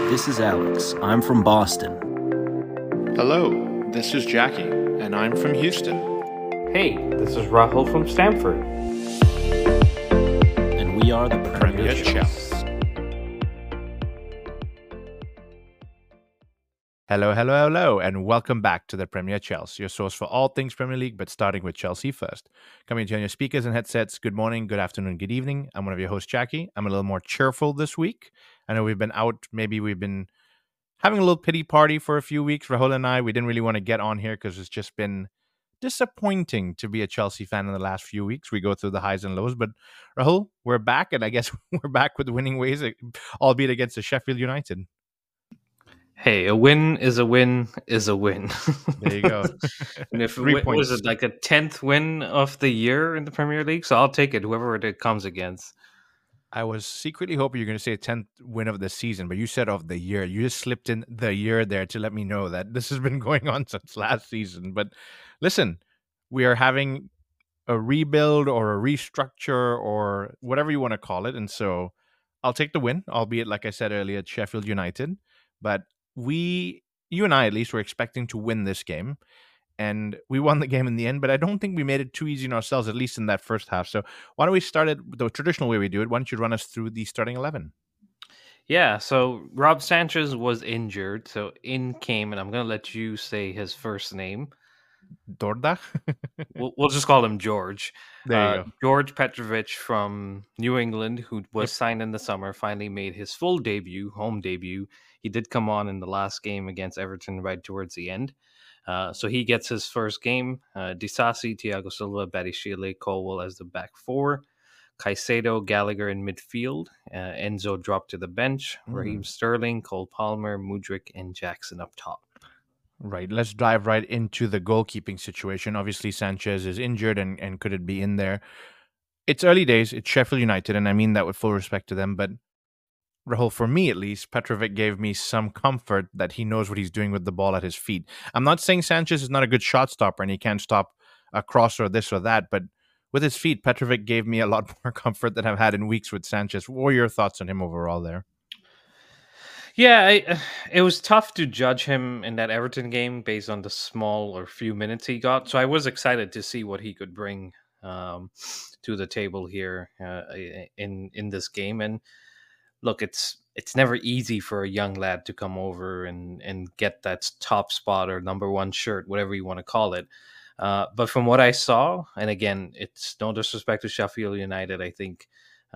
This is Alex. I'm from Boston. Hello, this is Jackie, and I'm from Houston. Hey, this is Rahul from Stamford. And we are the Premier Chels. Hello, and welcome back to the Premier Chels, your source for all things Premier League, but starting with Chelsea first. Coming to you on your speakers and headsets, good morning, good afternoon, good evening. I'm one of your hosts, Jackie. I'm a little more cheerful this week. I know we've been out, maybe we've been having a little pity party for a few weeks. Rahul and I, we didn't really want to get on here because it's just been disappointing to be a Chelsea fan in the last few weeks. We go through the highs and lows, but Rahul, we're back, and I guess we're back with winning ways, albeit against the Sheffield United. Hey, a win is a win is a win. There you go. And if 3 points. was it like a 10th win of the year in the Premier League? So I'll take it, whoever it comes against. I was secretly hoping you're going to say 10th win of the season, but you said of the year. You just slipped in the year there to let me know that this has been going on since last season. But listen, we are having a rebuild or a restructure or whatever you want to call it. And so I'll take the win, albeit, like I said earlier, Sheffield United. But you and I at least, were expecting to win this game. And we won the game in the end, but I don't think we made it too easy on ourselves, at least in that first half. So why don't we start it the traditional way we do it? Why don't you run us through the starting 11? Yeah, so Rob Sanchez was injured. So in came, and I'm going to let you say his first name. Dorda? We'll just call him George. There you go. George Petrovic from New England, who was signed in the summer, finally made his full debut, home debut. He did come on in the last game against Everton right towards the end. So he gets his first game. Disasi, Thiago Silva, Badiashile, Colwell as the back four. Caicedo, Gallagher in midfield. Enzo dropped to the bench. Raheem Sterling, Cole Palmer, Mudryk, and Jackson up top. Right. Let's dive right into the goalkeeping situation. Obviously, Sanchez is injured, and could it be in there? It's early days. It's Sheffield United, and I mean that with full respect to them. But Rahul, for me at least, Petrovic gave me some comfort that he knows what he's doing with the ball at his feet. I'm not saying Sanchez is not a good shot stopper and he can't stop a cross or this or that, but with his feet, Petrovic gave me a lot more comfort than I've had in weeks with Sanchez. What were your thoughts on him overall there? Yeah, it was tough to judge him in that Everton game based on the small or few minutes he got. So I was excited to see what he could bring to the table here in this game. And look, it's never easy for a young lad to come over and get that top spot or number one shirt, whatever you want to call it. But from what I saw, and again, it's no disrespect to Sheffield United, I think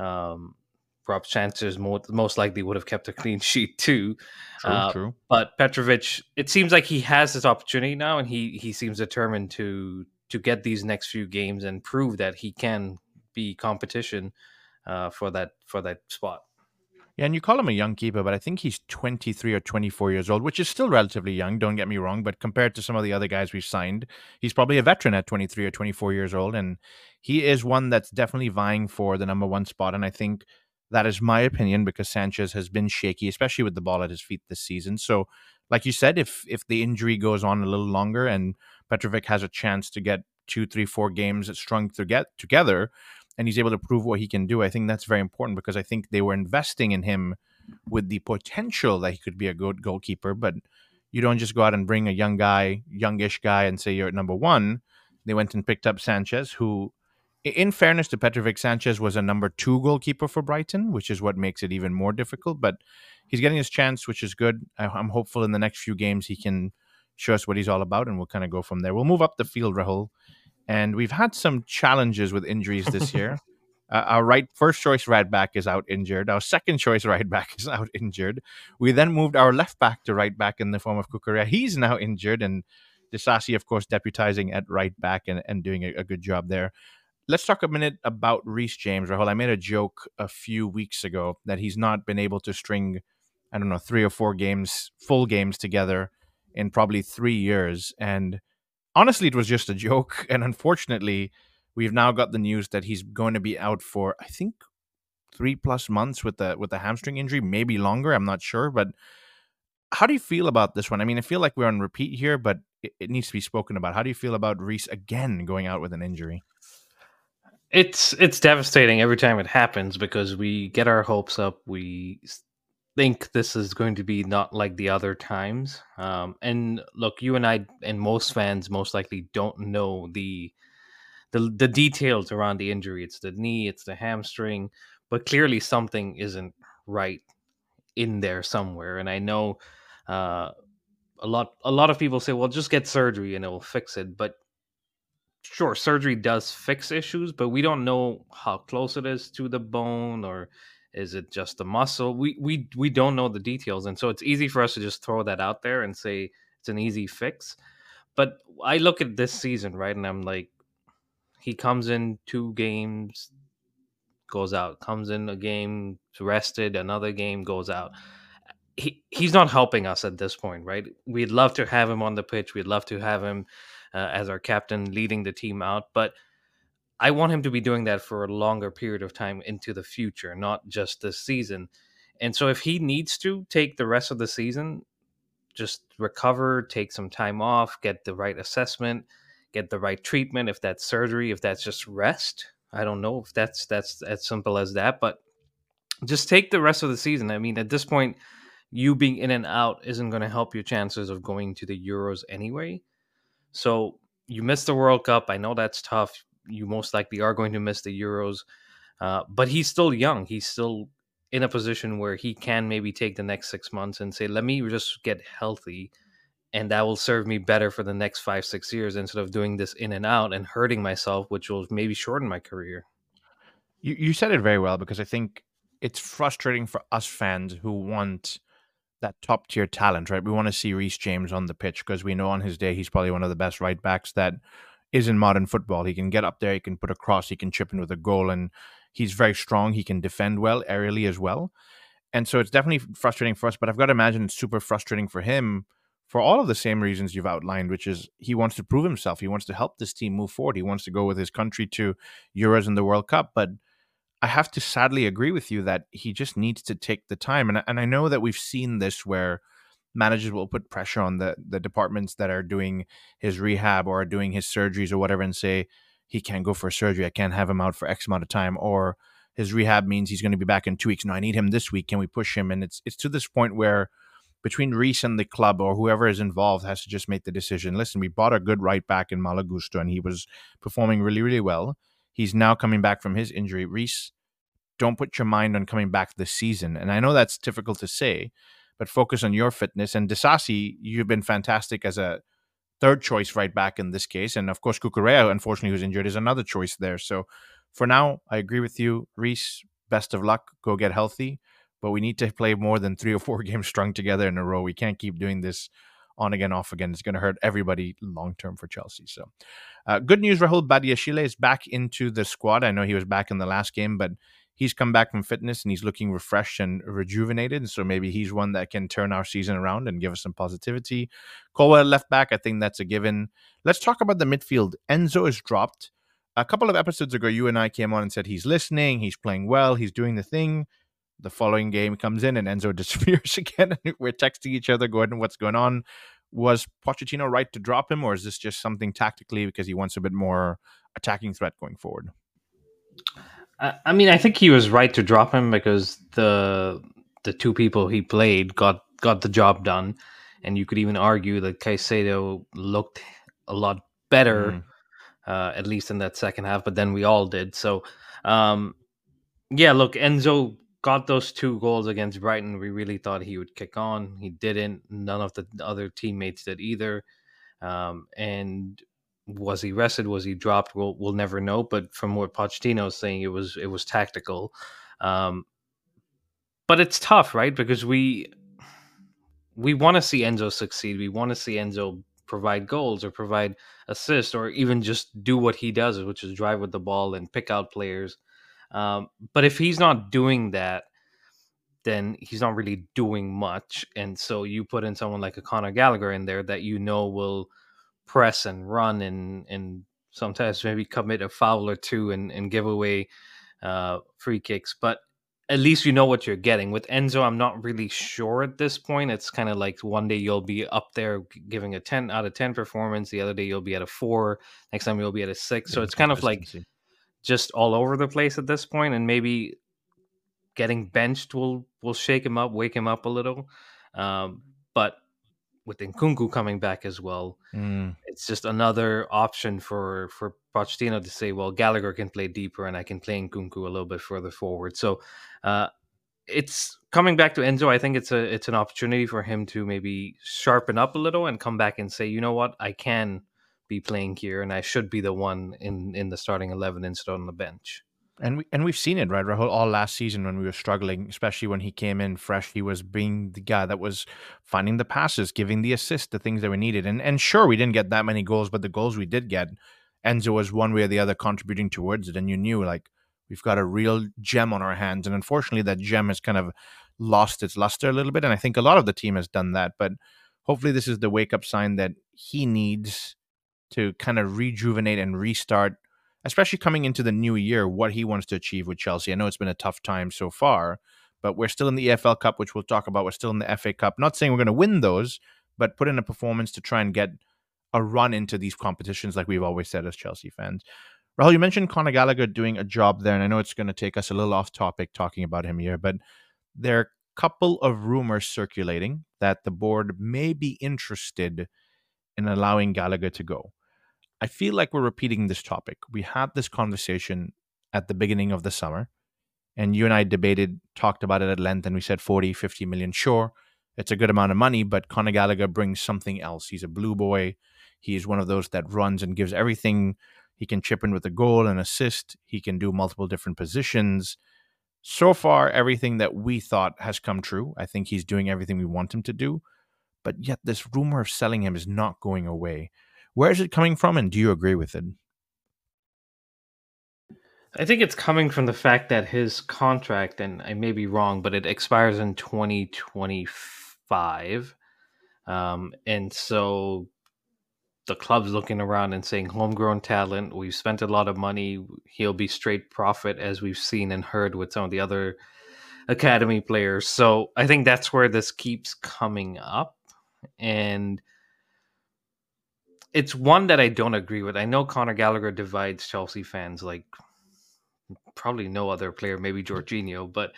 Rob Sanchez most likely would have kept a clean sheet too. True. But Petrovic, it seems like he has this opportunity now, and he seems determined to get these next few games and prove that he can be competition for that spot. Yeah, and you call him a young keeper, but I think he's 23 or 24 years old, which is still relatively young, don't get me wrong, but compared to some of the other guys we've signed, he's probably a veteran at 23 or 24 years old, and he is one that's definitely vying for the number one spot, and I think that is my opinion because Sanchez has been shaky, especially with the ball at his feet this season. So, like you said, if the injury goes on a little longer and Petrovic has a chance to get 2, 3, 4 games strung together, and he's able to prove what he can do, I think that's very important because I think they were investing in him with the potential that he could be a good goalkeeper. But you don't just go out and bring a youngish guy, and say you're at number one. They went and picked up Sanchez, who, in fairness to Petrovic, Sanchez was a number 2 goalkeeper for Brighton, which is what makes it even more difficult. But he's getting his chance, which is good. I'm hopeful in the next few games he can show us what he's all about, and we'll kind of go from there. We'll move up the field, Rahul. And we've had some challenges with injuries this year. Our first choice right back is out injured. Our second choice right back is out injured. We then moved our left back to right back in the form of Cucurella. He's now injured, and Disasi, of course, deputizing at right back and doing a good job there. Let's talk a minute about Reece James, Rahul. I made a joke a few weeks ago that he's not been able to string, 3 or 4 full games together in probably 3 years. And honestly, it was just a joke. And unfortunately, we've now got the news that he's going to be out for, I think, 3+ months with the hamstring injury, maybe longer. I'm not sure. But how do you feel about this one? I mean, I feel like we're on repeat here, but it needs to be spoken about. How do you feel about Reece again going out with an injury? It's devastating every time it happens because we get our hopes up. We think this is going to be not like the other times. And look, you and I and most fans most likely don't know the details around the injury. It's the knee, it's the hamstring, but clearly something isn't right in there somewhere. And I know uh, a lot of people say, well, just get surgery and it will fix it. But sure, surgery does fix issues, but we don't know how close it is to the bone, or is it just the muscle? We don't know the details, and so it's easy for us to just throw that out there and say it's an easy fix. But I look at this season, right, and I'm like, he comes in 2 games, goes out, comes in a game, rested, another game, goes out. He's not helping us at this point, right? We'd love to have him on the pitch. We'd love to have him as our captain leading the team out, but I want him to be doing that for a longer period of time into the future, not just this season. And so if he needs to take the rest of the season, just recover, take some time off, get the right assessment, get the right treatment, if that's surgery, if that's just rest. I don't know if that's as simple as that, but just take the rest of the season. I mean, at this point, you being in and out isn't going to help your chances of going to the Euros anyway. So you missed the World Cup. I know that's tough. You most likely are going to miss the Euros, but he's still young. He's still in a position where he can maybe take the next 6 months and say, let me just get healthy, and that will serve me better for the next 5-6 years instead of doing this in and out and hurting myself, which will maybe shorten my career. You said it very well, because I think it's frustrating for us fans who want that top tier talent, right? We want to see Reece James on the pitch because we know on his day he's probably one of the best right backs that is in modern football. He can get up there, he can put a cross, he can chip in with a goal, and he's very strong. He can defend well, aerially as well. And so it's definitely frustrating for us, but I've got to imagine it's super frustrating for him for all of the same reasons you've outlined, which is he wants to prove himself. He wants to help this team move forward. He wants to go with his country to Euros and the World Cup. But I have to sadly agree with you that he just needs to take the time. And I know that we've seen this where managers will put pressure on the departments that are doing his rehab or are doing his surgeries or whatever and say, he can't go for surgery. I can't have him out for X amount of time. Or his rehab means he's going to be back in 2 weeks. No, I need him this week. Can we push him? And it's to this point where between Reece and the club or whoever is involved has to just make the decision. Listen, we bought a good right back in Malo Gusto and he was performing really, really well. He's now coming back from his injury. Reece, don't put your mind on coming back this season. And I know that's difficult to say, but focus on your fitness. And Disasi, you've been fantastic as a third choice right back in this case. And of course, Cucurella, unfortunately, who's injured, is another choice there. So for now, I agree with you. Reece, best of luck. Go get healthy. But we need to play more than 3 or 4 games strung together in a row. We can't keep doing this on again, off again. It's going to hurt everybody long term for Chelsea. So good news, Rahul Badiashile is back into the squad. I know he was back in the last game, but he's come back from fitness and he's looking refreshed and rejuvenated. So maybe he's one that can turn our season around and give us some positivity. Colwell left back, I think that's a given. Let's talk about the midfield. Enzo is dropped. A couple of episodes ago, you and I came on and said he's listening, he's playing well, he's doing the thing. The following game comes in and Enzo disappears again. We're texting each other, going, what's going on? Was Pochettino right to drop him, or is this just something tactically because he wants a bit more attacking threat going forward? I mean, I think he was right to drop him because the 2 people he played got the job done, and you could even argue that Caicedo looked a lot better, at least in that second half. But then we all did. So, yeah, look, Enzo got those 2 goals against Brighton. We really thought he would kick on. He didn't. None of the other teammates did either. And was he rested? Was he dropped? We'll never know. But from what Pochettino is saying, it was tactical. But it's tough, right? Because we want to see Enzo succeed. We want to see Enzo provide goals or provide assists or even just do what he does, which is drive with the ball and pick out players. But if he's not doing that, then he's not really doing much. And so you put in someone like a Conor Gallagher in there that you know will press and run and sometimes maybe commit a foul or 2 and give away free kicks. But at least you know what you're getting. With Enzo, I'm not really sure at this point. It's kind of like one day you'll be up there giving a 10 out of 10 performance. The other day you'll be at a 4. Next time you'll be at a 6. So it's kind of like just all over the place at this point. And maybe getting benched will shake him up, wake him up a little. But with Nkunku coming back as well, it's just another option for Pochettino to say, well, Gallagher can play deeper and I can play Nkunku a little bit further forward. So it's coming back to Enzo. I think it's an opportunity for him to maybe sharpen up a little and come back and say, you know what, I can be playing here and I should be the one in the starting 11 instead on the bench. And we've seen it, right, Rahul, all last season when we were struggling, especially when he came in fresh. He was being the guy that was finding the passes, giving the assists, the things that we needed. And sure, we didn't get that many goals, but the goals we did get, Enzo was one way or the other contributing towards it. And you knew, like, we've got a real gem on our hands. And unfortunately, that gem has kind of lost its luster a little bit. And I think a lot of the team has done that. But hopefully this is the wake-up sign that he needs to kind of rejuvenate and restart, especially coming into the new year, what he wants to achieve with Chelsea. I know it's been a tough time so far, but we're still in the EFL Cup, which we'll talk about. We're still in the FA Cup. Not saying we're going to win those, but put in a performance to try and get a run into these competitions like we've always said as Chelsea fans. Rahul, you mentioned Conor Gallagher doing a job there, and I know it's going to take us a little off topic talking about him here, but there are a couple of rumors circulating that the board may be interested in allowing Gallagher to go. I feel like we're repeating this topic. We had this conversation at the beginning of the summer, and you and I talked about it at length, and we said 40, 50 million. Sure, it's a good amount of money, but Conor Gallagher brings something else. He's a blue boy. He's one of those that runs and gives everything. He can chip in with a goal and assist. He can do multiple different positions. So far, everything that we thought has come true. I think he's doing everything we want him to do, but yet this rumor of selling him is not going away. Where is it coming from, and do you agree with it? I think it's coming from the fact that his contract, and I may be wrong, but it expires in 2025. And so the club's looking around and saying, homegrown talent, we've spent a lot of money, he'll be straight profit, as we've seen and heard with some of the other academy players. So I think that's where this keeps coming up. And it's one that I don't agree with. I know Conor Gallagher divides Chelsea fans like probably no other player, maybe Jorginho, but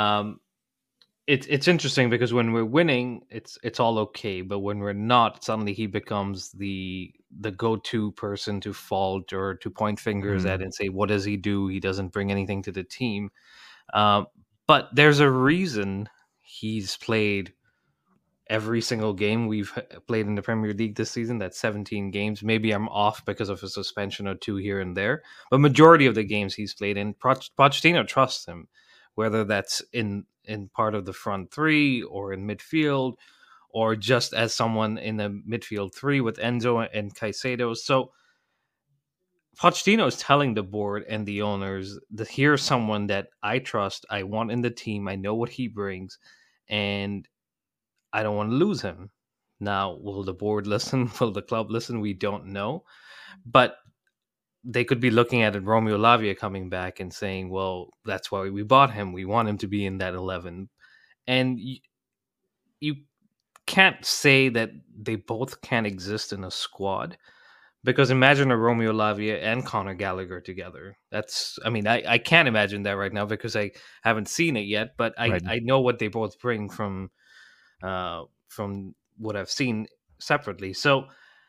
it's interesting because when we're winning, it's all okay, but when we're not, suddenly he becomes the go-to person to fault or to point fingers at and say, what does he do? He doesn't bring anything to the team. But there's a reason he's played every single game we've played in the Premier League this season. That's 17 games. Maybe I'm off because of a suspension or two here and there, but majority of the games he's played in, Pochettino trusts him, whether that's in part of the front three or in midfield, or just as someone in the midfield three with Enzo and Caicedo. So Pochettino is telling the board and the owners that here's someone that I trust, I want in the team, I know what he brings, and I don't want to lose him. Now, will the board listen? Will the club listen? We don't know. But they could be looking at Romeo Lavia coming back and saying, well, that's why we bought him. We want him to be in that 11. And you can't say that they both can't exist in a squad, because imagine a Romeo Lavia and Conor Gallagher together. I can't imagine that right now because I haven't seen it yet, but I know what they both bring from what I've seen separately. So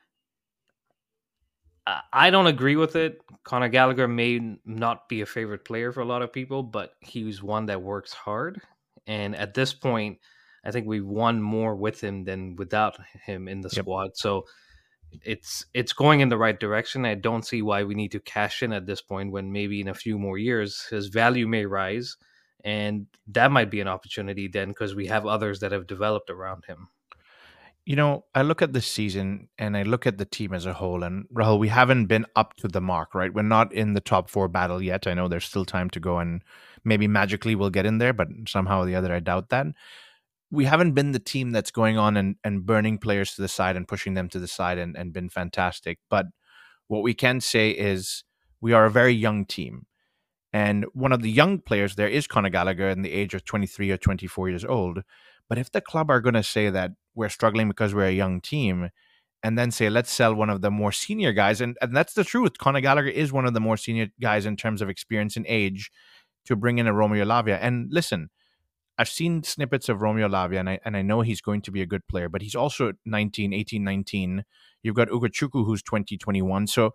I don't agree with it. Conor Gallagher may not be a favorite player for a lot of people, but he's one that works hard. And at this point, I think we've won more with him than without him in the squad. So it's going in the right direction. I don't see why we need to cash in at this point when maybe in a few more years his value may rise. And that might be an opportunity then because we have others that have developed around him. You know, I look at this season and I look at the team as a whole, and Rahul, we haven't been up to the mark, right? We're not in the top 4 battle yet. I know there's still time to go, and maybe magically we'll get in there, but somehow or the other, I doubt that. We haven't been the team that's going on and burning players to the side and pushing them to the side and been fantastic. But what we can say is we are a very young team. And one of the young players there is Conor Gallagher in the age of 23 or 24 years old. But if the club are going to say that we're struggling because we're a young team, and then say, let's sell one of the more senior guys, and that's the truth. Conor Gallagher is one of the more senior guys in terms of experience and age. to bring in a Romeo Lavia. And listen, I've seen snippets of Romeo Lavia, and I know he's going to be a good player, but he's also 18, 19. You've got Ugochukwu, who's 20, 21. So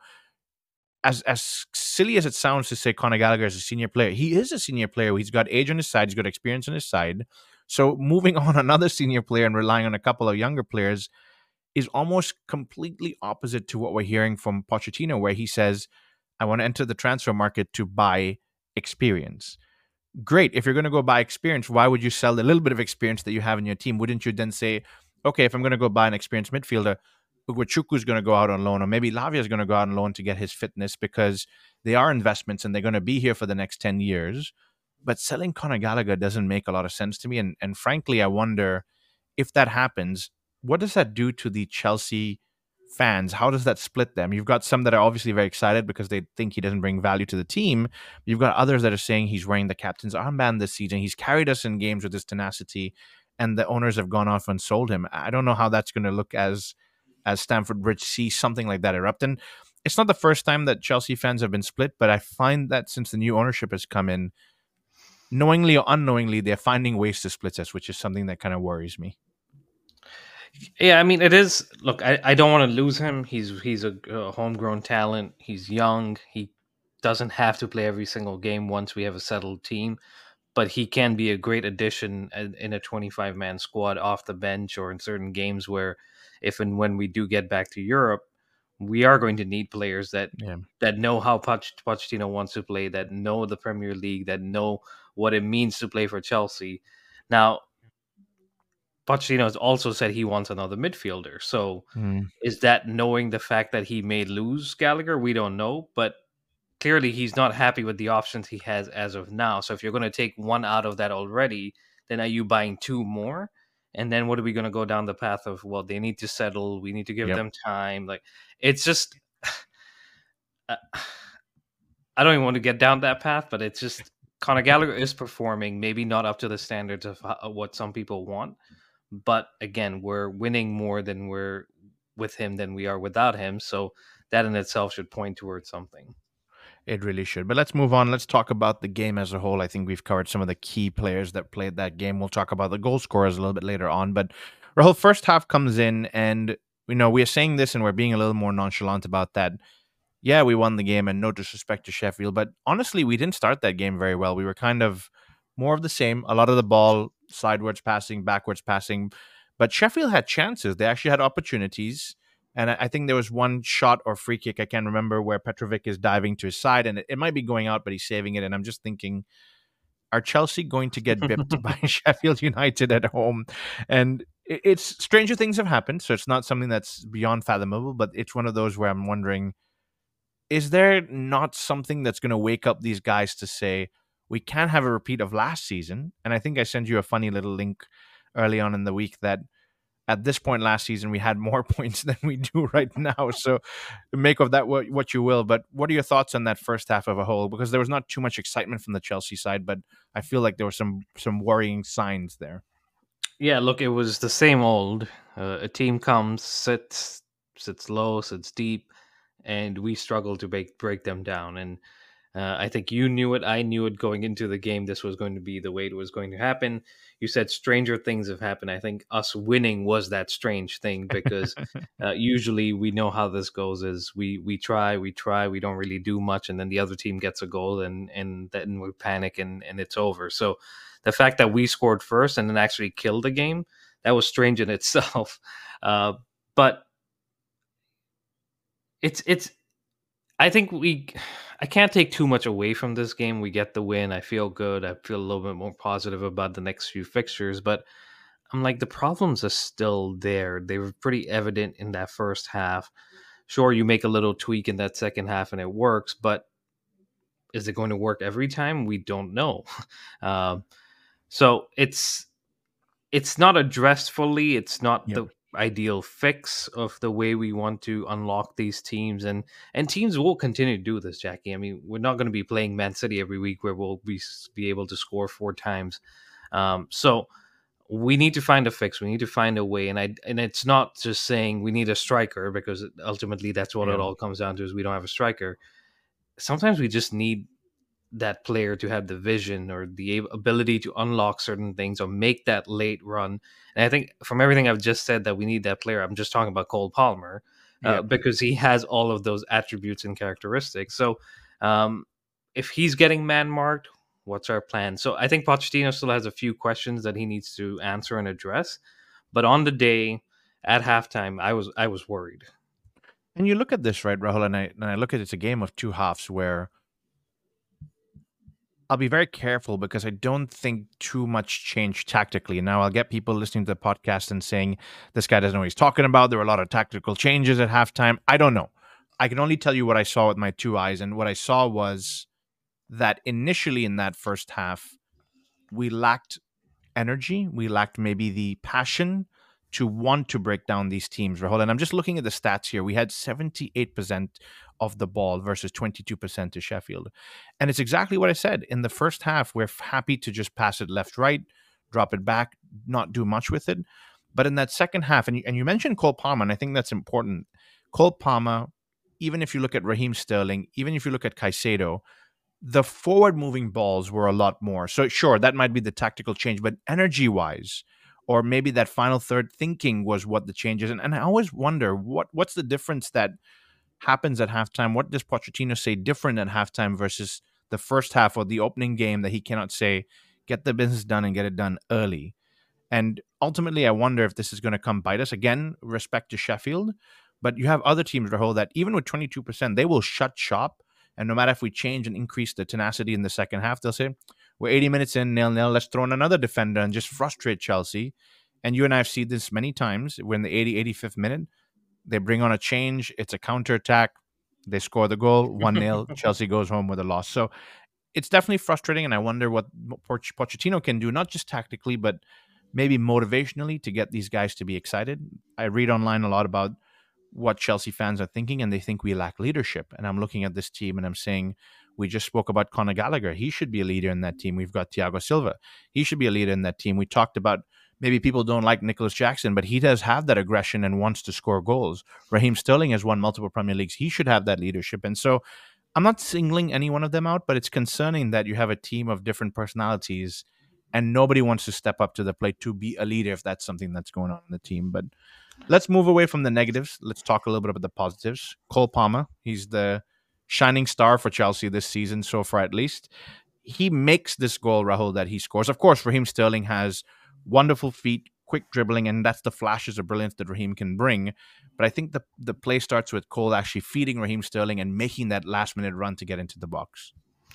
as silly as it sounds to say Conor Gallagher is a senior player, he is a senior player. He's got age on his side. He's got experience on his side. So moving on another senior player and relying on a couple of younger players is almost completely opposite to what we're hearing from Pochettino, where he says, I want to enter the transfer market to buy experience. Great. If you're going to go buy experience, why would you sell the little bit of experience that you have in your team? Wouldn't you then say, okay, if I'm going to go buy an experienced midfielder, Ugochukwu is going to go out on loan, or maybe Lavia is going to go out on loan to get his fitness, because they are investments and they're going to be here for the next 10 years. But selling Conor Gallagher doesn't make a lot of sense to me. And frankly, I wonder if that happens, what does that do to the Chelsea fans? How does that split them? You've got some that are obviously very excited because they think he doesn't bring value to the team. You've got others that are saying he's wearing the captain's armband this season. He's carried us in games with his tenacity, and the owners have gone off and sold him. I don't know how that's going to look as Stamford Bridge sees something like that erupt. And it's not the first time that Chelsea fans have been split, but I find that since the new ownership has come in, knowingly or unknowingly, they're finding ways to split us, which is something that kind of worries me. Yeah, I mean, it is. Look, I don't want to lose him. He's a homegrown talent. He's young. He doesn't have to play every single game once we have a settled team, but he can be a great addition in a 25-man squad off the bench, or in certain games where, if and when we do get back to Europe, we are going to need players that know how Pochettino wants to play, that know the Premier League, that know what it means to play for Chelsea. Now, Pochettino has also said he wants another midfielder. So is that knowing the fact that he may lose Gallagher? We don't know, but clearly he's not happy with the options he has as of now. So if you're going to take one out of that already, then are you buying two more? And then what are we going to go down the path of, well, they need to settle, we need to give them time. Like, it's just, I don't even want to get down that path, but it's just, Conor Gallagher is performing, maybe not up to the standards of what some people want. But again, we're winning more than we're with him than we are without him. So that in itself should point towards something. It really should. But let's move on. Let's talk about the game as a whole. I think we've covered some of the key players that played that game. We'll talk about the goal scorers a little bit later on. But Rahul, first half comes in, and we are saying this and we're being a little more nonchalant about that. Yeah, we won the game, and no disrespect to Sheffield, but honestly, we didn't start that game very well. We were kind of more of the same. A lot of the ball, sidewards passing, backwards passing. But Sheffield had chances. They actually had opportunities. And I think there was one shot or free kick, I can't remember, where Petrovic is diving to his side, and it might be going out, but he's saving it. And I'm just thinking, are Chelsea going to get bipped by Sheffield United at home? And it's stranger things have happened, so it's not something that's beyond fathomable, but it's one of those where I'm wondering, is there not something that's going to wake up these guys to say, we can't have a repeat of last season? And I think I sent you a funny little link early on in the week that at this point last season, we had more points than we do right now. So make of that what you will. But what are your thoughts on that first half of a whole? Because there was not too much excitement from the Chelsea side, but I feel like there were some worrying signs there. Yeah, look, it was the same old. A team comes, sits low, sits deep, and we struggle to break them down. And I think you knew it. I knew it going into the game. This was going to be the way it was going to happen. You said stranger things have happened. I think us winning was that strange thing, because usually we know how this goes is we try, we don't really do much, and then the other team gets a goal, and then we panic and it's over. So the fact that we scored first and then actually killed the game, that was strange in itself. But it's I think I can't take too much away from this game. We get the win. I feel good. I feel a little bit more positive about the next few fixtures, but I'm like, the problems are still there. They were pretty evident in that first half. Sure, you make a little tweak in that second half and it works, but is it going to work every time? We don't know. So it's not addressed fully. It's not the ideal fix of the way we want to unlock these teams, and teams will continue to do this, Jackie. I mean, we're not going to be playing Man City every week where we'll be able to score 4 times. So we need to find a fix. We need to find a way, and it's not just saying we need a striker, because ultimately that's what it all comes down to, is we don't have a striker. Sometimes we just need that player to have the vision or the ability to unlock certain things or make that late run. And I think from everything I've just said that we need that player, I'm just talking about Cole Palmer, Yeah. because he has all of those attributes and characteristics. So if he's getting man marked, what's our plan? So I think Pochettino still has a few questions that he needs to answer and address. But on the day at halftime, I was worried. And you look at this, right, Rahul, and I look at it's a game of two halves where I'll be very careful because I don't think too much changed tactically. Now, I'll get people listening to the podcast and saying, this guy doesn't know what he's talking about. There were a lot of tactical changes at halftime. I don't know. I can only tell you what I saw with my two eyes. And what I saw was that initially in that first half, we lacked energy. We lacked maybe the passion to want to break down these teams, Rahul. And I'm just looking at the stats here. We had 78% of the ball versus 22% to Sheffield. And it's exactly what I said. In the first half, we're happy to just pass it left, right, drop it back, not do much with it. But in that second half, and you mentioned Cole Palmer, and I think that's important. Cole Palmer, even if you look at Raheem Sterling, even if you look at Caicedo, the forward-moving balls were a lot more. So sure, that might be the tactical change, but energy-wise, or maybe that final third thinking was what the change is. And I always wonder, what's the difference that happens at halftime? What does Pochettino say different at halftime versus the first half or the opening game that he cannot say, get the business done and get it done early? And ultimately, I wonder if this is going to come bite us. Again, respect to Sheffield, but you have other teams, Rahul, that even with 22%, they will shut shop. And no matter if we change and increase the tenacity in the second half, they'll say, we're 80 minutes in, 0-0, let's throw in another defender and just frustrate Chelsea. And you and I have seen this many times. When the 85th minute, they bring on a change. It's a counterattack. They score the goal, 1-0. Chelsea goes home with a loss. So it's definitely frustrating. And I wonder what Pochettino can do, not just tactically, but maybe motivationally to get these guys to be excited. I read online a lot about what Chelsea fans are thinking, and they think we lack leadership. And I'm looking at this team and I'm saying, we just spoke about Conor Gallagher. He should be a leader in that team. We've got Thiago Silva. He should be a leader in that team. We talked about maybe people don't like Nicholas Jackson, but he does have that aggression and wants to score goals. Raheem Sterling has won multiple Premier Leagues. He should have that leadership. And so I'm not singling any one of them out, but it's concerning that you have a team of different personalities and nobody wants to step up to the plate to be a leader if that's something that's going on in the team. But let's move away from the negatives. Let's talk a little bit about the positives. Cole Palmer, he's the shining star for Chelsea this season so far, at least. He makes this goal, Rahul, that he scores. Of course, Raheem Sterling has wonderful feet, quick dribbling, and that's the flashes of brilliance that Raheem can bring. But I think the play starts with Cole actually feeding Raheem Sterling and making that last-minute run to get into the box.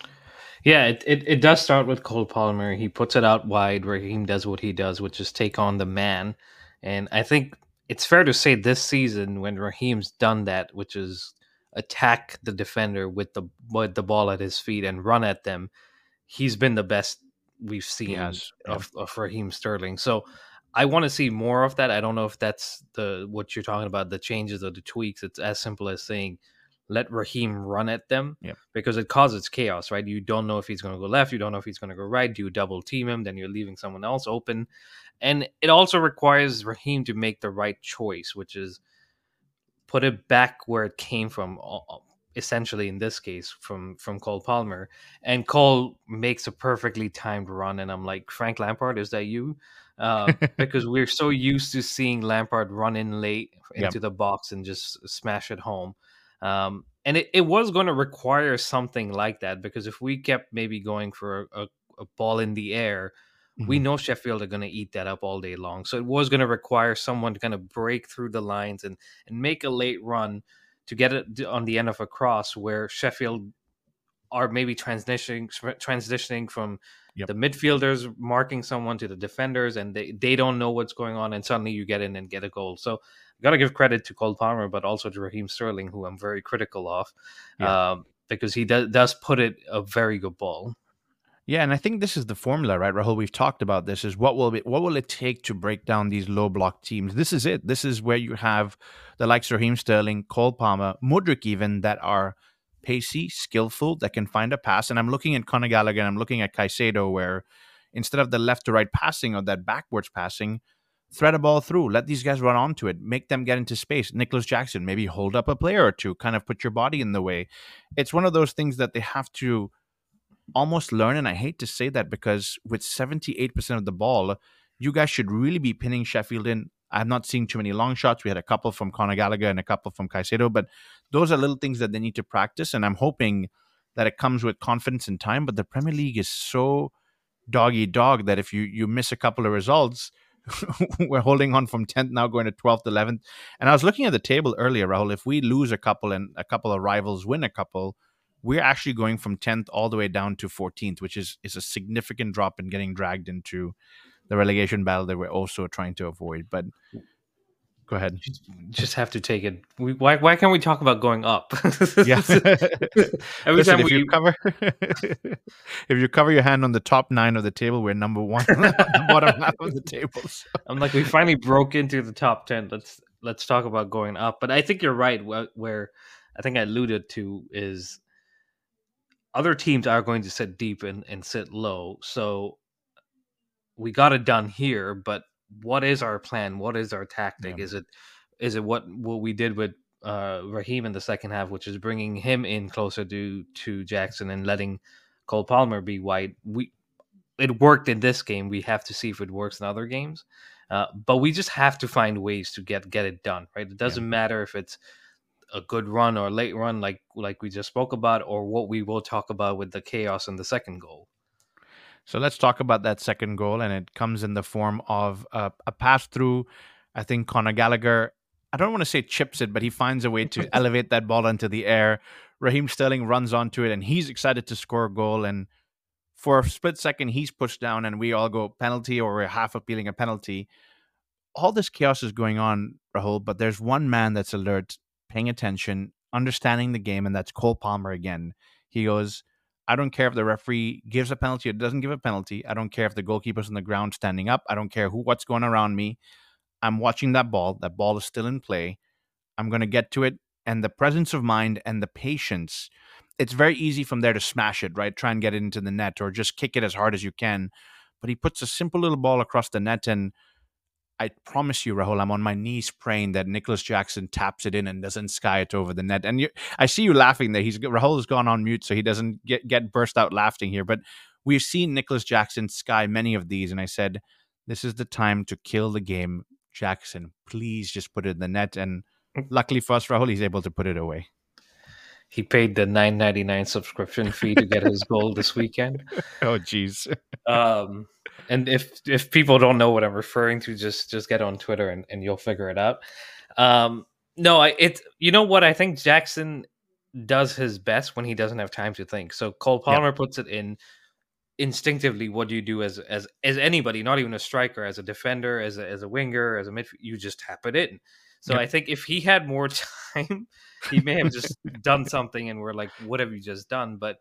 Yeah, it does start with Cole Palmer. He puts it out wide. Raheem does what he does, which is take on the man. And I think it's fair to say this season when Raheem's done that, which is attack the defender with the ball at his feet and run at them, he's been the best we've seen of Raheem Sterling. So I want to see more of that. I don't know if that's what you're talking about, the changes or the tweaks. It's as simple as saying, let Raheem run at them, because it causes chaos, right? You don't know if he's going to go left. You don't know if he's going to go right. Do you double team him? Then you're leaving someone else open. And it also requires Raheem to make the right choice, which is put it back where it came from, essentially in this case, from Cole Palmer. And Cole makes a perfectly timed run. And I'm like, Frank Lampard, is that you? Because we're so used to seeing Lampard run in late into the box and just smash it home. And it was going to require something like that, because if we kept maybe going for a ball in the air, we know Sheffield are going to eat that up all day long. So it was going to require someone to kind of break through the lines and make a late run to get it on the end of a cross where Sheffield are maybe transitioning from the midfielders marking someone to the defenders, and they don't know what's going on, and suddenly you get in and get a goal. So got to give credit to Cole Palmer, but also to Raheem Sterling, who I'm very critical of, because he does put it a very good ball. Yeah, and I think this is the formula, right, Rahul? We've talked about this, is what will it take to break down these low block teams? This is it. This is where you have the likes of Raheem Sterling, Cole Palmer, Mudryk even, that are pacey, skillful, that can find a pass. And I'm looking at Conor Gallagher, and I'm looking at Caicedo, where instead of the left to right passing or that backwards passing, thread a ball through, let these guys run onto it, make them get into space. Nicholas Jackson, maybe hold up a player or two, kind of put your body in the way. It's one of those things that they have to almost learn. And I hate to say that because with 78% of the ball, you guys should really be pinning Sheffield in. I'm not seeing too many long shots. We had a couple from Conor Gallagher and a couple from Caicedo, but those are little things that they need to practice. And I'm hoping that it comes with confidence and time. But the Premier League is so dog that if you miss a couple of results, we're holding on from 10th now going to 12th, 11th. And I was looking at the table earlier, Rahul. If we lose a couple and a couple of rivals win a couple, we're actually going from 10th all the way down to 14th, which is a significant drop in getting dragged into the relegation battle that we're also trying to avoid. But go ahead. Just have to take it. Why can't we talk about going up? Yeah. Every time if you cover if you cover your hand on the top 9 of the table, we're number 1 on the bottom half of the table. So. I'm like, we finally broke into the top 10. Let's talk about going up. But I think you're right. Where I think I alluded to is other teams are going to sit deep and sit low. So we got it done here, but what is our plan? What is our tactic? Yeah. Is it what we did with Raheem in the second half, which is bringing him in closer to Jackson and letting Cole Palmer be wide? It worked in this game. We have to see if it works in other games. But we just have to find ways to get it done, right? It doesn't matter if it's a good run or a late run, like we just spoke about, or what we will talk about with the chaos in the second goal. So let's talk about that second goal, and it comes in the form of a pass through. I think Conor Gallagher, I don't want to say chips it, but he finds a way to elevate that ball into the air. Raheem Sterling runs onto it, and he's excited to score a goal. And for a split second, he's pushed down, and we all go penalty, or we're half appealing a penalty. All this chaos is going on, Rahul, but there's one man that's alert, paying attention, understanding the game, and that's Cole Palmer again. He goes, I don't care if the referee gives a penalty or doesn't give a penalty. I don't care if the goalkeeper's on the ground standing up. I don't care what's going around me. I'm watching that ball. That ball is still in play. I'm going to get to it. And the presence of mind and the patience, it's very easy from there to smash it, right? Try and get it into the net or just kick it as hard as you can. But he puts a simple little ball across the net, and I promise you, Rahul, I'm on my knees praying that Nicholas Jackson taps it in and doesn't sky it over the net. And I see you laughing there. Rahul has gone on mute, so he doesn't get burst out laughing here. But we've seen Nicholas Jackson sky many of these, and I said, this is the time to kill the game. Jackson, please just put it in the net. And luckily for us, Rahul, he's able to put it away. He paid the $9.99 subscription fee to get his goal this weekend. Oh, geez. And if people don't know what I'm referring to, just get on Twitter and you'll figure it out. You know what? I think Jackson does his best when he doesn't have time to think. So Cole Palmer puts it in instinctively. What do you do as anybody, not even a striker, as a defender, as a winger, as a midfielder? You just tap it in. So I think if he had more time, he may have just done something, and we're like, "What have you just done?" But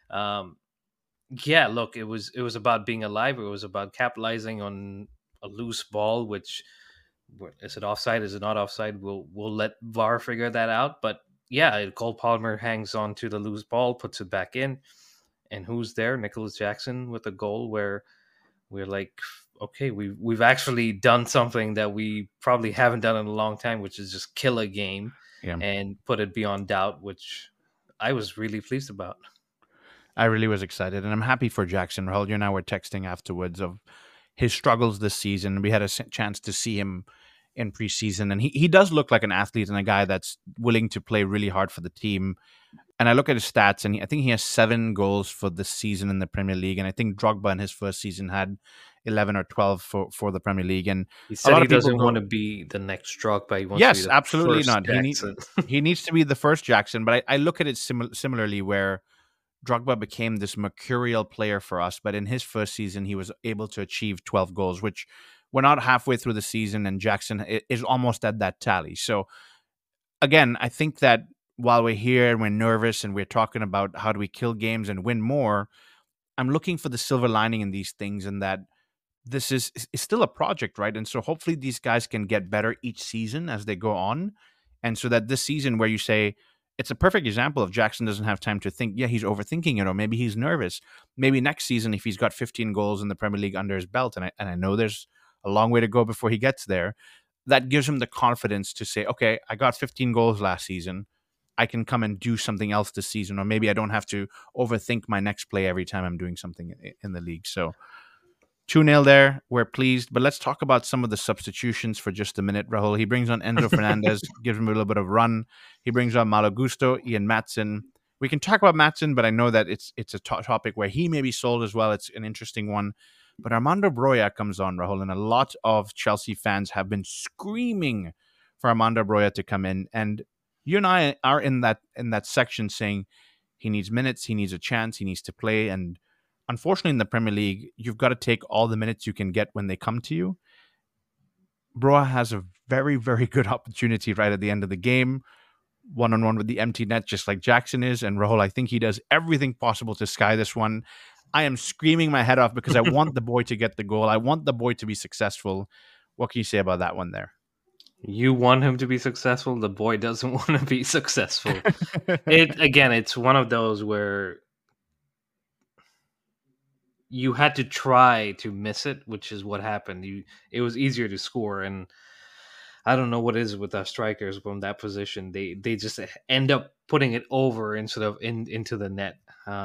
yeah, look, it was about being alive. It was about capitalizing on a loose ball. Which, is it offside? Is it not offside? We'll let VAR figure that out. But yeah, Cole Palmer hangs on to the loose ball, puts it back in, and who's there? Nicholas Jackson with a goal where we're like, okay, we've actually done something that we probably haven't done in a long time, which is just kill a game and put it beyond doubt, which I was really pleased about. I really was excited, and I'm happy for Jackson. Rahul, you and I were texting afterwards of his struggles this season. We had a chance to see him in preseason, and he does look like an athlete and a guy that's willing to play really hard for the team. And I look at his stats, and I think he has 7 goals for this season in the Premier League. And I think Drogba in his first season had 11 or 12 for the Premier League. And he said he doesn't want to be the next Drogba. He wants to be the absolutely first not. He needs to be the first Jackson. But I look at it similarly, where Drogba became this mercurial player for us. But in his first season, he was able to achieve 12 goals, which we're not halfway through the season, and Jackson is almost at that tally. So again, I think that while we're here and we're nervous and we're talking about how do we kill games and win more, I'm looking for the silver lining in these things, and that this is still a project, right? And so hopefully these guys can get better each season as they go on. And so that this season, where you say, it's a perfect example of Jackson doesn't have time to think. Yeah, he's overthinking it, or maybe he's nervous. Maybe next season, if he's got 15 goals in the Premier League under his belt, and I know there's a long way to go before he gets there, that gives him the confidence to say, okay, I got 15 goals last season. I can come and do something else this season, or maybe I don't have to overthink my next play every time I'm doing something in the league. So 2-0 there. We're pleased. But let's talk about some of the substitutions for just a minute, Rahul. He brings on Enzo Fernandez, gives him a little bit of run. He brings on Malo Gusto, Ian Maatsen. We can talk about Maatsen, but I know that it's a topic where he may be sold as well. It's an interesting one. But Armando Broja comes on, Rahul, and a lot of Chelsea fans have been screaming for Armando Broja to come in. And you and I are in that section saying he needs minutes, he needs a chance, he needs to play. And unfortunately, in the Premier League, you've got to take all the minutes you can get when they come to you. Broja has a very, very good opportunity right at the end of the game, one-on-one with the empty net, just like Jackson is. And Rahul, I think he does everything possible to sky this one. I am screaming my head off because I want the boy to get the goal. I want the boy to be successful. What can you say about that one there? You want him to be successful. The boy doesn't want to be successful. It's one of those where you had to try to miss it, which is what happened. It was easier to score, and I don't know what it is with our strikers from that position. They just end up putting it over instead of into the net.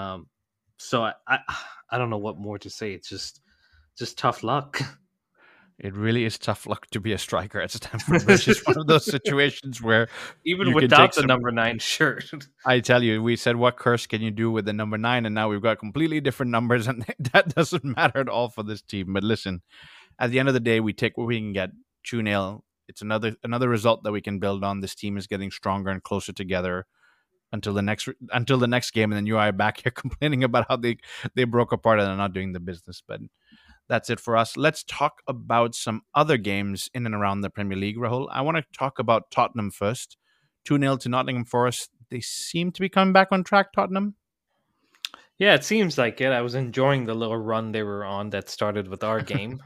So I don't know what more to say. It's just tough luck. It really is tough luck to be a striker at Stamford Bridge. It's one of those situations where even without the number 9 shirt. I tell you, we said, what curse can you do with the number 9? And now we've got completely different numbers, and that doesn't matter at all for this team. But listen, at the end of the day, we take what we can get. 2-0. It's another result that we can build on. This team is getting stronger and closer together until the next game, and then you are back here complaining about how they broke apart and are not doing the business. But that's it for us. Let's talk about some other games in and around the Premier League, Rahul. I want to talk about Tottenham first. 2-0 to Nottingham Forest. They seem to be coming back on track, Tottenham. Yeah, it seems like it. I was enjoying the little run they were on that started with our game.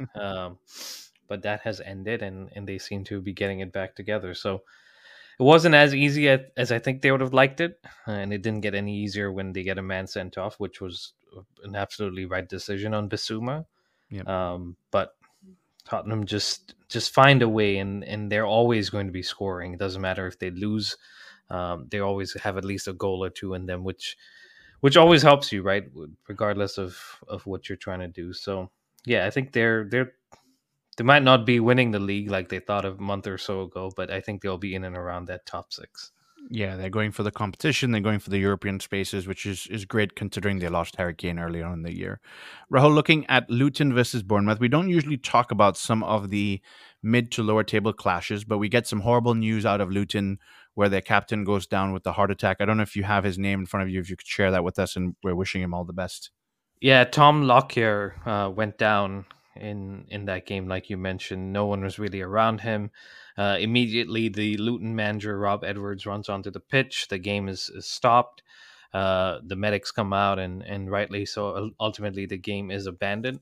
But that has ended, and they seem to be getting it back together. So it wasn't as easy as I think they would have liked it. And it didn't get any easier when they get a man sent off, which was an absolutely right decision on Bissouma. Yep. But Tottenham just find a way, and they're always going to be scoring. It doesn't matter if they lose. They always have at least a goal or two in them, which always helps you, right? Regardless of what you're trying to do. So yeah, I think they might not be winning the league like they thought a month or so ago, but I think they'll be in and around that top 6. Yeah, they're going for the competition. They're going for the European spaces, which is great considering they lost Harry Kane earlier on in the year. Rahul, looking at Luton versus Bournemouth, we don't usually talk about some of the mid to lower table clashes, but we get some horrible news out of Luton where their captain goes down with a heart attack. I don't know if you have his name in front of you, if you could share that with us, and we're wishing him all the best. Yeah, Tom Lockyer went down in that game, like you mentioned. No one was really around him. Immediately, the Luton manager, Rob Edwards, runs onto the pitch. The game is stopped. The medics come out, and rightly so. Ultimately, the game is abandoned.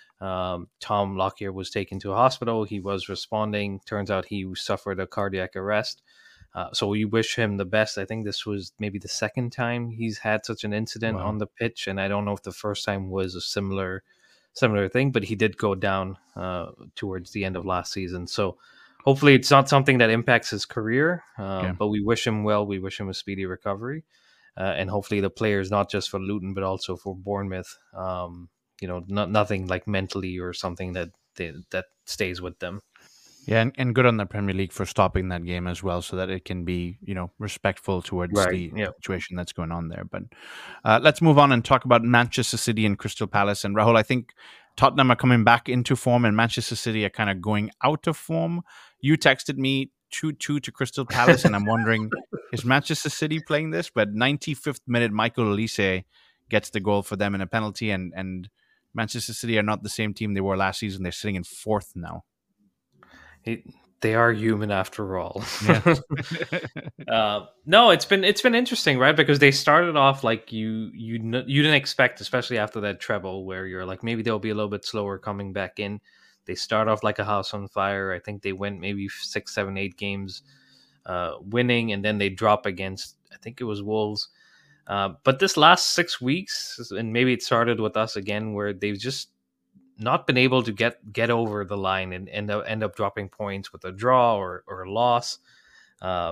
Tom Lockyer was taken to a hospital. He was responding. Turns out he suffered a cardiac arrest. So we wish him the best. I think this was maybe the second time he's had such an incident on the pitch, and I don't know if the first time was a similar thing, but he did go down towards the end of last season. So hopefully it's not something that impacts his career, but we wish him well. We wish him a speedy recovery. And hopefully the players, not just for Luton, but also for Bournemouth, nothing like mentally or something that stays with them. Yeah, and good on the Premier League for stopping that game as well, so that it can be, respectful towards the situation that's going on there. But let's move on and talk about Manchester City and Crystal Palace. And Rahul, I think Tottenham are coming back into form, and Manchester City are kind of going out of form. You texted me 2-2 to Crystal Palace, and I'm wondering, is Manchester City playing this? But 95th minute, Michael Olise gets the goal for them in a penalty, and Manchester City are not the same team they were last season. They're sitting in 4th now. They are human after all. Yeah. No, it's been interesting, right? Because they started off like you didn't expect, especially after that treble, where you're like, maybe they'll be a little bit slower coming back in. They start off like a house on fire. I think they went maybe 6, 7, 8 games winning, and then they drop against, I think it was Wolves. But this last 6 weeks, and maybe it started with us again, where they've just not been able to get over the line and end up dropping points with a draw or a loss.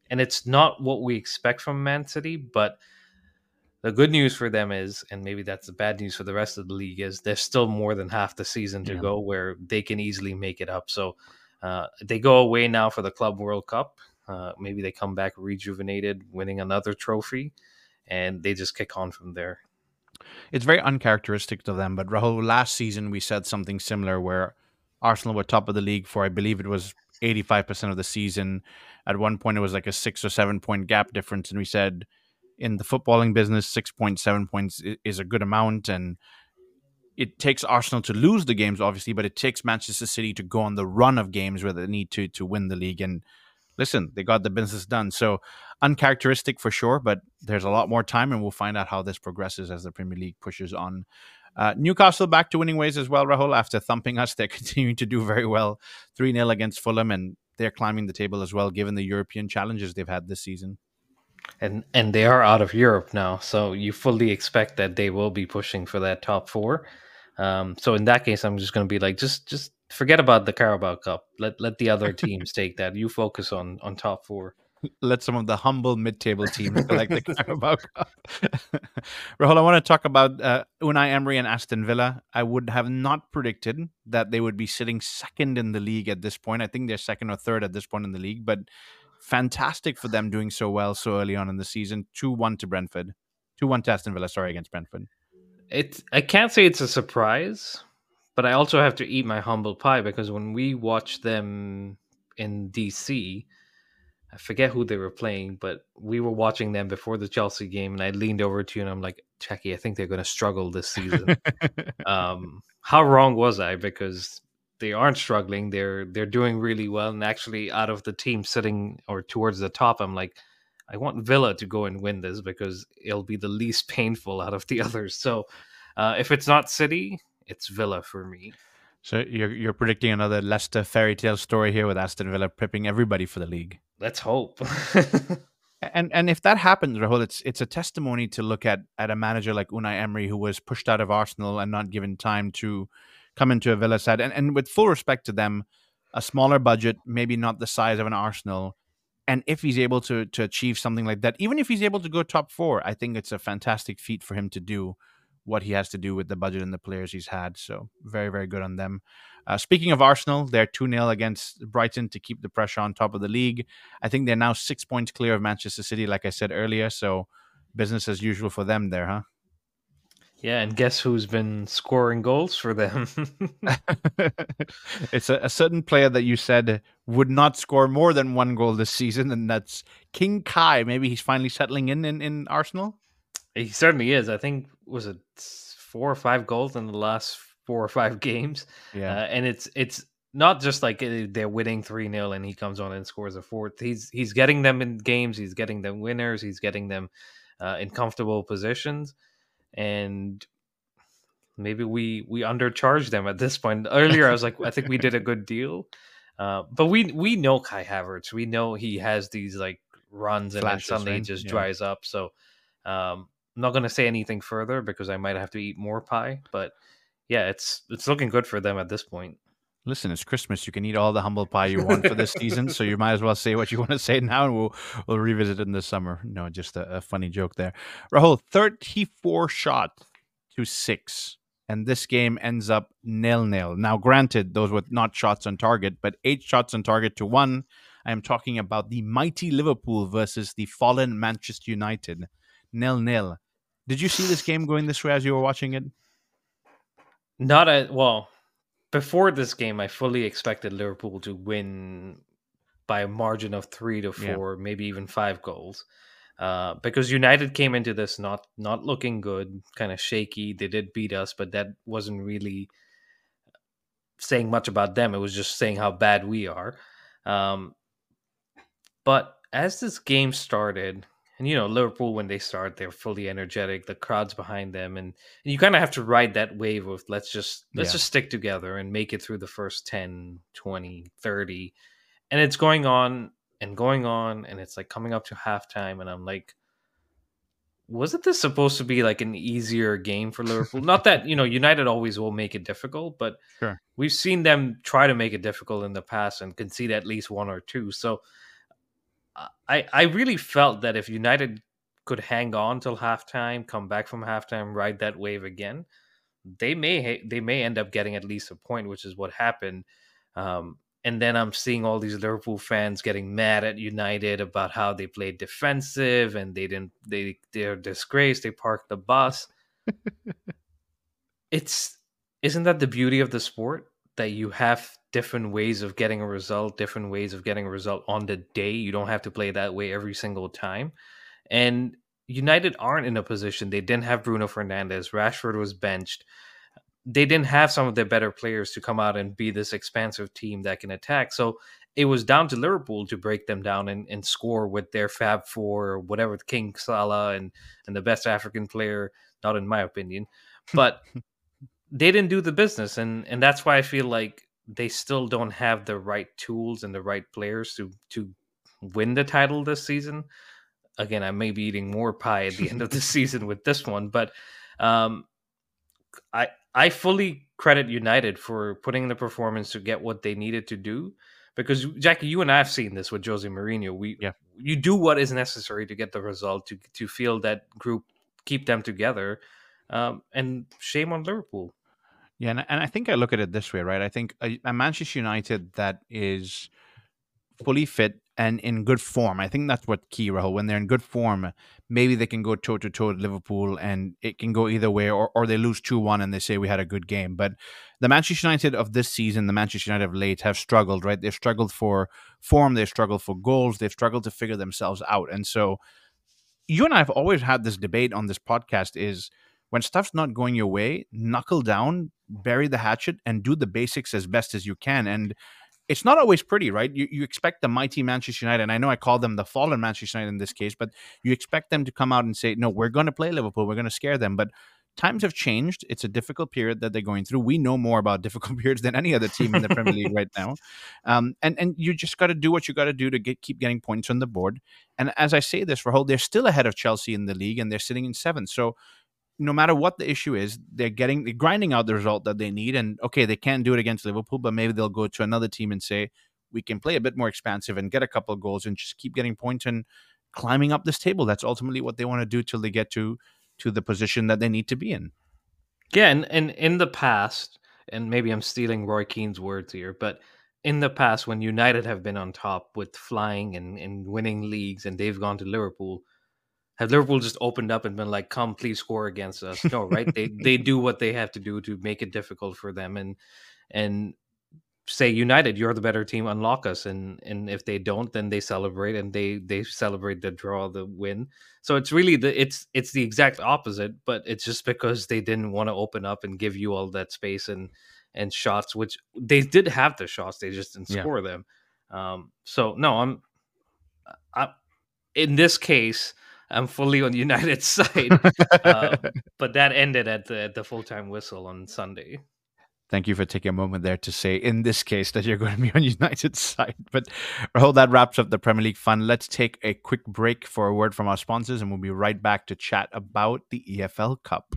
and it's not what we expect from Man City. But the good news for them is, and maybe that's the bad news for the rest of the league, is there's still more than half the season to go where they can easily make it up. So they go away now for the Club World Cup. Maybe they come back rejuvenated, winning another trophy, and they just kick on from there. It's very uncharacteristic to them, but Rahul, last season we said something similar where Arsenal were top of the league for, I believe it was 85% of the season. At one point, it was like a 6 or 7 point gap difference. And we said in the footballing business, 6.7 points is a good amount. And it takes Arsenal to lose the games, obviously, but it takes Manchester City to go on the run of games where they need to win the league. And listen, they got the business done. So uncharacteristic for sure, but there's a lot more time, and we'll find out how this progresses as the Premier League pushes on. Newcastle back to winning ways as well, Rahul. After thumping us, they're continuing to do very well. 3-0 against Fulham, and they're climbing the table as well, given the European challenges they've had this season. And they are out of Europe now, so you fully expect that they will be pushing for that top four. So in that case, I'm just going to be like, just forget about the Carabao Cup. Let the other teams take that. You focus on top four. Let some of the humble mid-table teams collect the Carabao Cup. Rahul, I want to talk about Unai Emery and Aston Villa. I would have not predicted that they would be sitting second in the league at this point. I think they're second or third at this point in the league, but fantastic for them doing so well so early on in the season. 2-1 to Brentford. 2-1 to Aston Villa, against Brentford. I can't say it's a surprise, but I also have to eat my humble pie, because when we watched them in DC, I forget who they were playing, but we were watching them before the Chelsea game, and I leaned over to you and I'm like, Jackie, I think they're going to struggle this season. How wrong was I? Because they aren't struggling. They're doing really well. And actually, out of the team sitting or towards the top, I'm like, I want Villa to go and win this because it'll be the least painful out of the others. So if it's not City, it's Villa for me. So you're predicting another Leicester fairy tale story here with Aston Villa prepping everybody for the league. Let's hope. And if that happens, Rahul, it's a testimony to look at a manager like Unai Emery, who was pushed out of Arsenal and not given time to come into a Villa side. And with full respect to them, a smaller budget, maybe not the size of an Arsenal. And if he's able to achieve something like that, even if he's able to go top four, I think it's a fantastic feat for him to do what he has to do with the budget and the players he's had. So very, very good on them. Speaking of Arsenal, they're 2-0 against Brighton to keep the pressure on top of the league. I think they're now 6 points clear of Manchester City, like I said earlier. So business as usual for them there, huh? Yeah, and guess who's been scoring goals for them? It's a certain player that you said would not score more than one goal this season, and that's King Kai. Maybe he's finally settling in Arsenal? He certainly is. I think, was it 4 or 5 goals in the last 4 or 5 games? Yeah. And it's not just like they're winning 3-0 and he comes on and scores a fourth. He's getting them in games. He's getting them winners. He's getting them in comfortable positions. And maybe we undercharged them at this point. Earlier, I was like, I think we did a good deal. But we know Kai Havertz. We know he has these like runs and then suddenly it just dries up. So I'm not going to say anything further because I might have to eat more pie. But yeah, it's looking good for them at this point. Listen, it's Christmas. You can eat all the humble pie you want for this season, so you might as well say what you want to say now, and we'll revisit it in the summer. No, just a funny joke there. Rahul, 34 shots to 6, and this game ends up 0-0. Now, granted, those were not shots on target, but 8 shots on target to 1. I am talking about the mighty Liverpool versus the fallen Manchester United. 0-0. Did you see this game going this way as you were watching it? Before this game, I fully expected Liverpool to win by a margin of 3 to 4, maybe even 5 goals. Because United came into this not looking good, kind of shaky. They did beat us, but that wasn't really saying much about them. It was just saying how bad we are. But as this game started, and Liverpool, when they start, they're fully energetic. The crowd's behind them, and you kind of have to ride that wave of let's just stick together and make it through the first 10, 20, 30. And it's going on, and it's like coming up to halftime, and I'm like, wasn't this supposed to be like an easier game for Liverpool? Not that, United always will make it difficult, but we've seen them try to make it difficult in the past and concede at least 1 or 2. So I really felt that if United could hang on till halftime, come back from halftime, ride that wave again, they may end up getting at least a point, which is what happened. And then I'm seeing all these Liverpool fans getting mad at United about how they played defensive and they're disgraced. They parked the bus. It's Isn't that the beauty of the sport, that you have different ways of getting a result, different ways of getting a result on the day. You don't have to play that way every single time. And United aren't in a position. They didn't have Bruno Fernandes. Rashford was benched. They didn't have some of their better players to come out and be this expansive team that can attack. So it was down to Liverpool to break them down and score with their Fab Four or whatever, King Salah and the best African player, not in my opinion. But they didn't do the business, and that's why I feel like they still don't have the right tools and the right players to win the title this season. Again, I may be eating more pie at the end of the season with this one, but I fully credit United for putting in the performance to get what they needed to do. Because Jackie, you and I have seen this with Jose Mourinho. You do what is necessary to get the result, to feel that group, keep them together. And shame on Liverpool. Yeah, and I think I look at it this way, right? I think a Manchester United that is fully fit and in good form. I think that's what key, Rahul. When they're in good form, maybe they can go toe-to-toe with Liverpool and it can go either way, or they lose 2-1 and they say we had a good game. But the Manchester United of this season, the Manchester United of late, have struggled, right? They've struggled for form, they've struggled for goals, they've struggled to figure themselves out. And so you and I have always had this debate on this podcast is when stuff's not going your way, knuckle down, bury the hatchet, and do the basics as best as you can. And it's not always pretty, right? You expect the mighty Manchester United, and I know I call them the fallen Manchester United in this case, but you expect them to come out and say, no, we're going to play Liverpool, we're going to scare them. But times have changed. It's a difficult period that they're going through. We know more about difficult periods than any other team in the Premier League right now. And you just got to do what you got to do to keep getting points on the board. And as I say this, Rahul, they're still ahead of Chelsea in the league, and they're sitting in 7th. So no matter what the issue is, they're grinding out the result that they need. And okay, they can't do it against Liverpool, but maybe they'll go to another team and say, we can play a bit more expansive and get a couple of goals and just keep getting points and climbing up this table. That's ultimately what they want to do till they get to the position that they need to be in. Yeah, and in the past, and maybe I'm stealing Roy Keane's words here, but in the past, when United have been on top with flying and winning leagues and they've gone to Liverpool, have Liverpool just opened up and been like, come, please score against us? No, right? They do what they have to do to make it difficult for them and say, United, you're the better team, unlock us. And if they don't, then they celebrate, and they celebrate the draw, the win. So it's really it's the exact opposite, but it's just because they didn't want to open up and give you all that space and shots, which they did have the shots, they just didn't score them. So no, I'm in this case, I'm fully on United's side, but that ended at the full-time whistle on Sunday. Thank you for taking a moment there to say, in this case, that you're going to be on United's side. But Rahul, that wraps up the Premier League fun. Let's take a quick break for a word from our sponsors, and we'll be right back to chat about the EFL Cup.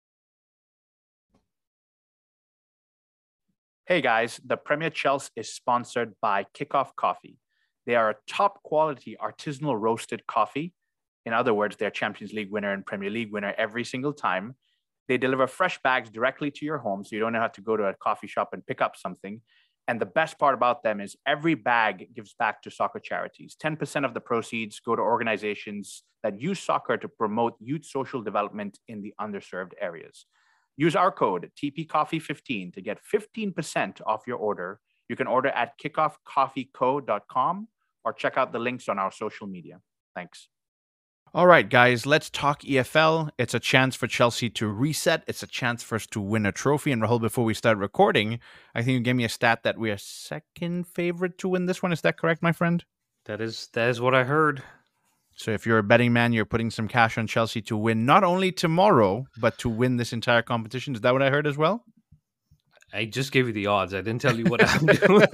Hey guys, the Premier Chelsea is sponsored by Kickoff Coffee. They are a top quality artisanal roasted coffee. In other words, they're Champions League winner and Premier League winner every single time. They deliver fresh bags directly to your home, so you don't have to go to a coffee shop and pick up something. And the best part about them is every bag gives back to soccer charities. 10% of the proceeds go to organizations that use soccer to promote youth social development in the underserved areas. Use our code TPCoffee15 to get 15% off your order. You can order at kickoffcoffeeco.com or check out the links on our social media. Thanks. All right, guys, let's talk EFL. It's a chance for Chelsea to reset. It's a chance for us to win a trophy. And Rahul, before we start recording, I think you gave me a stat that we are second favorite to win this one. Is that correct, my friend? That is what I heard. So if you're a betting man, you're putting some cash on Chelsea to win not only tomorrow, but to win this entire competition. Is that what I heard as well? I just gave you the odds. I didn't tell you what I'm doing.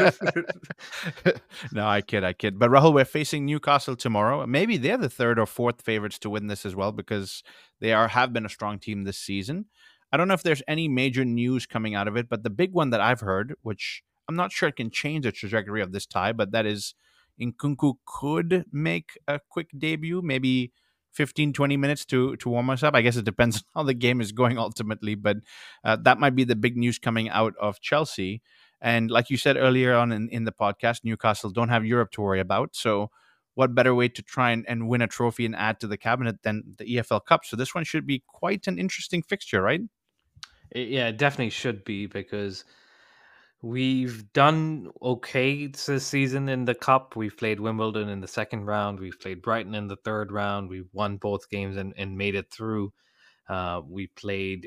No, I kid. But Rahul, we're facing Newcastle tomorrow. Maybe they're the third or fourth favorites to win this as well, because they have been a strong team this season. I don't know if there's any major news coming out of it, but the big one that I've heard, which I'm not sure it can change the trajectory of this tie, but that is, Nkunku could make a quick debut, maybe 15, 20 minutes to warm us up. I guess it depends on how the game is going ultimately, but that might be the big news coming out of Chelsea. And like you said earlier on in the podcast, Newcastle don't have Europe to worry about. So what better way to try and win a trophy and add to the cabinet than the EFL Cup? So this one should be quite an interesting fixture, right? Yeah, it definitely should be, because we've done okay this season in the cup. We've played Wimbledon in the second round. We've played Brighton in the third round. We've won both games and made it through. We played,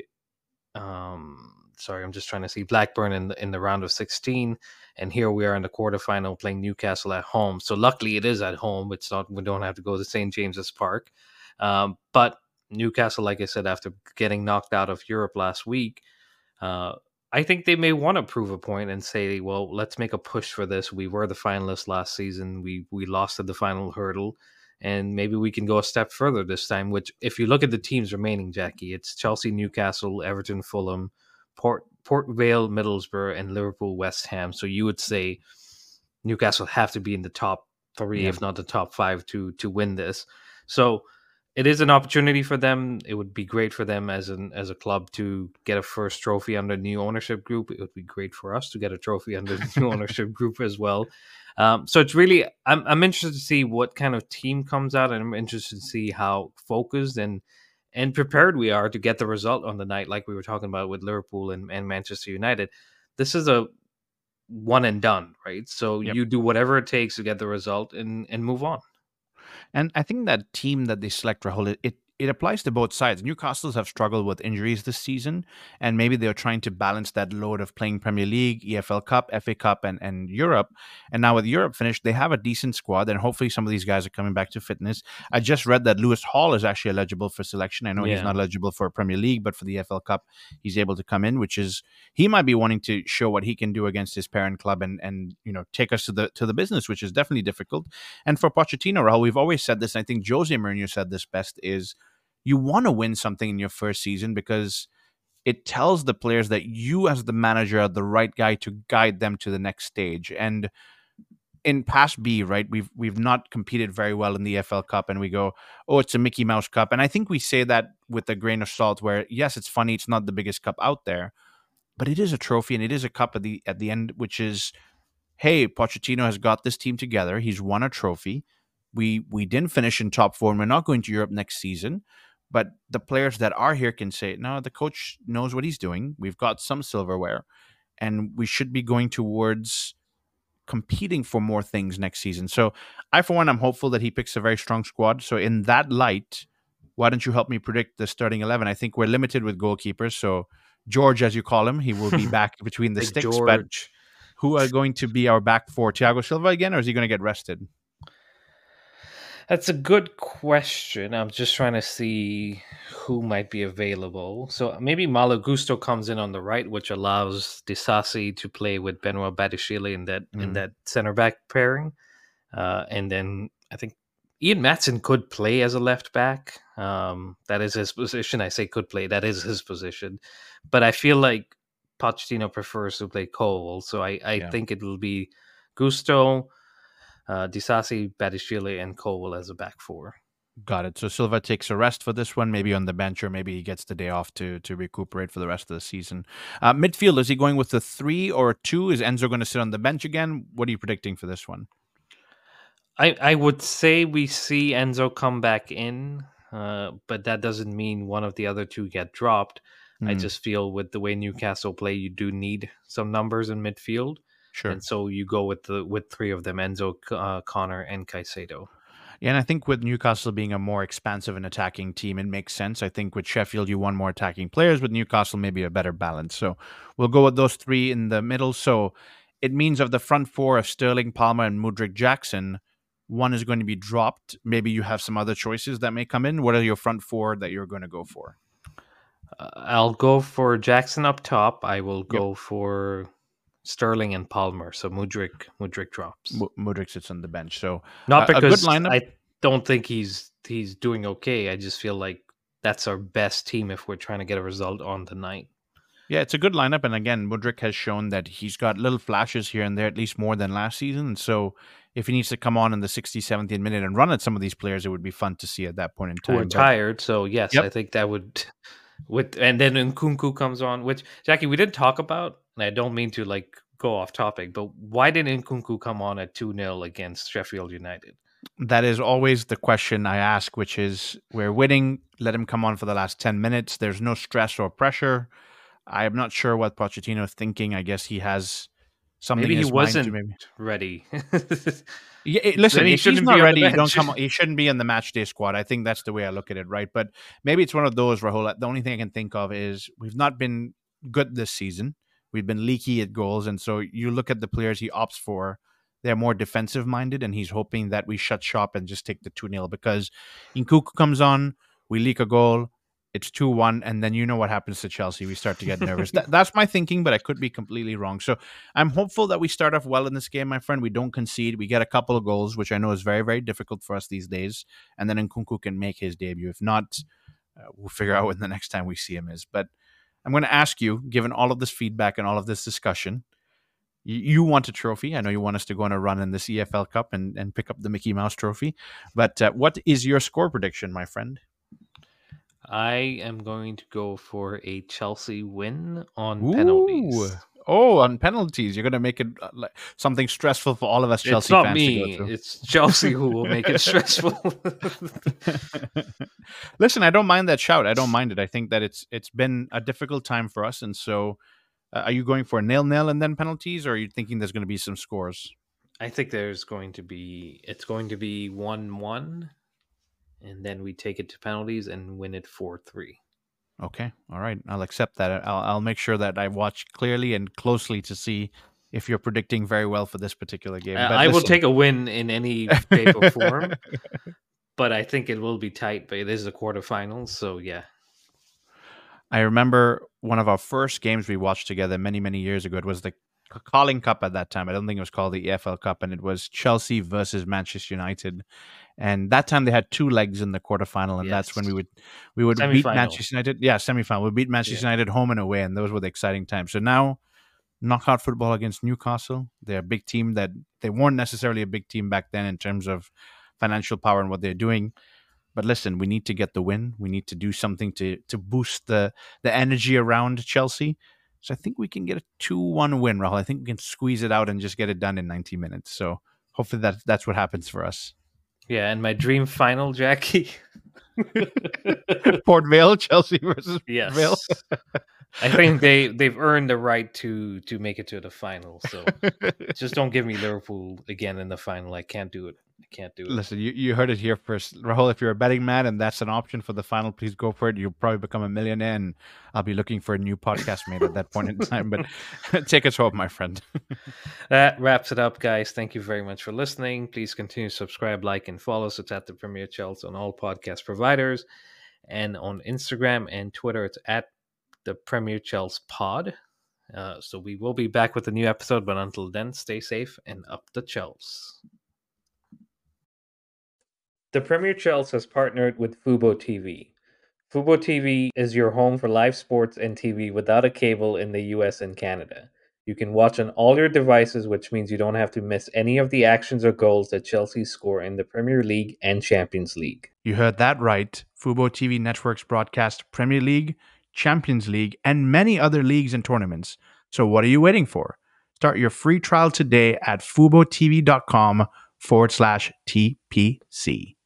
sorry, I'm just trying to see, Blackburn in the round of 16. And here we are in the quarterfinal playing Newcastle at home. So luckily it is at home. It's not, we don't have to go to St. James's Park. But Newcastle, like I said, after getting knocked out of Europe last week, I think they may want to prove a point and say, well, let's make a push for this. We were the finalists last season. We lost at the final hurdle, and maybe we can go a step further this time, which, if you look at the teams remaining, Jackie, it's Chelsea, Newcastle, Everton, Fulham, Port Vale, Middlesbrough, and Liverpool, West Ham. So you would say Newcastle have to be in the top three, if not the top five, to win this. So it is an opportunity for them. It would be great for them as a club to get a first trophy under new ownership group. It would be great for us to get a trophy under the new ownership group as well. So it's really, I'm interested to see what kind of team comes out, and I'm interested to see how focused and prepared we are to get the result on the night, like we were talking about with Liverpool and Manchester United. This is a one and done, right? So you do whatever it takes to get the result and move on. And I think that team that they select, Rahul, it applies to both sides. Newcastle's have struggled with injuries this season, and maybe they're trying to balance that load of playing Premier League, EFL Cup, FA Cup, and Europe. And now with Europe finished, they have a decent squad, and hopefully some of these guys are coming back to fitness. I just read that Lewis Hall is actually eligible for selection. I know he's not eligible for Premier League, but for the EFL Cup, he's able to come in, which is, he might be wanting to show what he can do against his parent club and take us to the business, which is definitely difficult. And for Pochettino, Rahul, we've always said this, and I think Jose Mourinho said this best, is you want to win something in your first season because it tells the players that you as the manager are the right guy to guide them to the next stage. And in past B, right, we've not competed very well in the EFL Cup, and we go, oh, it's a Mickey Mouse Cup. And I think we say that with a grain of salt, where yes, it's funny, it's not the biggest cup out there, but it is a trophy and it is a cup at the end, which is, hey, Pochettino has got this team together. He's won a trophy. We didn't finish in top four, and we're not going to Europe next season. But the players that are here can say, no, the coach knows what he's doing. We've got some silverware, and we should be going towards competing for more things next season. So I, for one, I'm hopeful that he picks a very strong squad. So in that light, why don't you help me predict the starting 11? I think we're limited with goalkeepers. So George, as you call him, he will be back between the sticks. George. But who are going to be our back four? Thiago Silva again, or is he going to get rested? That's a good question. I'm just trying to see who might be available. So maybe Malo Gusto comes in on the right, which allows Disasi to play with Benoit Badiashile in that center back pairing. And then I think Ian Maatsen could play as a left back. That is his position. I say could play. That is his position. But I feel like Pochettino prefers to play Cole. So I think it will be Gusto, Disasi, Badiashile, and Cole as a back four. Got it. So Silva takes a rest for this one, maybe on the bench, or maybe he gets the day off to recuperate for the rest of the season. Midfield, is he going with the 3 or 2? Is Enzo going to sit on the bench again? What are you predicting for this one? I would say we see Enzo come back in, but that doesn't mean one of the other two get dropped. I just feel with the way Newcastle play, you do need some numbers in midfield. Sure. And so you go with 3 of them, Enzo, Connor, and Caicedo. Yeah, and I think with Newcastle being a more expansive and attacking team, it makes sense. I think with Sheffield, you want more attacking players. With Newcastle, maybe a better balance. So we'll go with those 3 in the middle. So it means of the front 4 of Sterling, Palmer, and Mudryk Jackson, one is going to be dropped. Maybe you have some other choices that may come in. What are your front 4 that you're going to go for? I'll go for Jackson up top. I will go for Sterling and Palmer. So Mudryk drops. Mudryk sits on the bench. So not because a good lineup. I don't think he's doing okay. I just feel like that's our best team if we're trying to get a result on the night. Yeah, it's a good lineup. And again, Mudryk has shown that he's got little flashes here and there, at least more than last season. And so if he needs to come on in the 60th, 70th minute and run at some of these players, it would be fun to see at that point in Who are time. tired. So, yes, Yep. I think that would... And then Nkunku comes on, which, Jackie, we didn't talk about, and I don't mean to go off topic, but why didn't Nkunku come on at 2-0 against Sheffield United? That is always the question I ask, which is, we're winning, let him come on for the last 10 minutes. There's no stress or pressure. I am not sure what Pochettino is thinking. I guess he has something Maybe in he his mind to wasn't maybe... ready. Yeah, listen, Then he if he's shouldn't not be on the ready, don't bench. come. He shouldn't be in the match day squad. I think that's the way I look at it, right? But maybe it's one of those, Rahul. The only thing I can think of is we've not been good this season. We've been leaky at goals, and so you look at the players he opts for. They're more defensive minded, and he's hoping that we shut shop and just take the 2-0 because Nkunku comes on, we leak a goal, it's 2-1, and then you know what happens to Chelsea. We start to get nervous. That's my thinking, but I could be completely wrong. So I'm hopeful that we start off well in this game, my friend. We don't concede. We get a couple of goals, which I know is very, very difficult for us these days. And then Nkunku can make his debut. If not, we'll figure out when the next time we see him is. But I'm going to ask you, given all of this feedback and all of this discussion, you want a trophy. I know you want us to go on a run in this EFL Cup and pick up the Mickey Mouse trophy. But what is your score prediction, my friend? I am going to go for a Chelsea win on penalties. Oh, on penalties. You're going to make it something stressful for all of us Chelsea fans to go through. It's Chelsea who will make it stressful. Listen, I don't mind that shout. I don't mind it. I think that it's been a difficult time for us. And so are you going for a 0-0 and then penalties, or are you thinking there's going to be some scores? I think it's going to be 1-1. And then we take it to penalties and win it 4-3. Okay. All right. I'll accept that. I'll make sure that I watch clearly and closely to see if you're predicting very well for this particular game. I will take a win in any shape or form, but I think it will be tight. But it is the quarterfinals, so yeah. I remember one of our first games we watched together many, many years ago. It was the Carling Cup at that time. I don't think it was called the EFL Cup, and it was Chelsea versus Manchester United. And that time they had two legs in the quarterfinal, and that's when we would beat Manchester United. Yeah, semifinal. We beat Manchester United home and away, and those were the exciting times. So now, knockout football against Newcastle. They're a big team that they weren't necessarily a big team back then in terms of financial power and what they're doing. But listen, we need to get the win. We need to do something to boost the energy around Chelsea. So I think we can get a 2-1 win, Rahul. I think we can squeeze it out and just get it done in 90 minutes. So hopefully that's what happens for us. Yeah, and my dream final, Jackie. Port Vale, Chelsea versus yes. Vale. I think they've earned the right to make it to the final. So just don't give me Liverpool again in the final. I can't do it. Listen, you heard it here first. Rahul, if you're a betting man and that's an option for the final, please go for it. You'll probably become a millionaire, and I'll be looking for a new podcast mate at that point in time. But take us home, my friend. That wraps it up, guys. Thank you very much for listening. Please continue to subscribe, like, and follow us. It's at the Premier Chelsea on all podcast providers. And on Instagram and Twitter, it's at the Premier Chelsea Pod. So we will be back with a new episode, but until then, stay safe and up the Chelsea. The Premier Chelsea has partnered with Fubo TV. Fubo TV is your home for live sports and TV without a cable in the US and Canada. You can watch on all your devices, which means you don't have to miss any of the actions or goals that Chelsea score in the Premier League and Champions League. You heard that right. Fubo TV networks broadcast Premier League, Champions League, and many other leagues and tournaments. So what are you waiting for? Start your free trial today at FuboTV.com/TPC.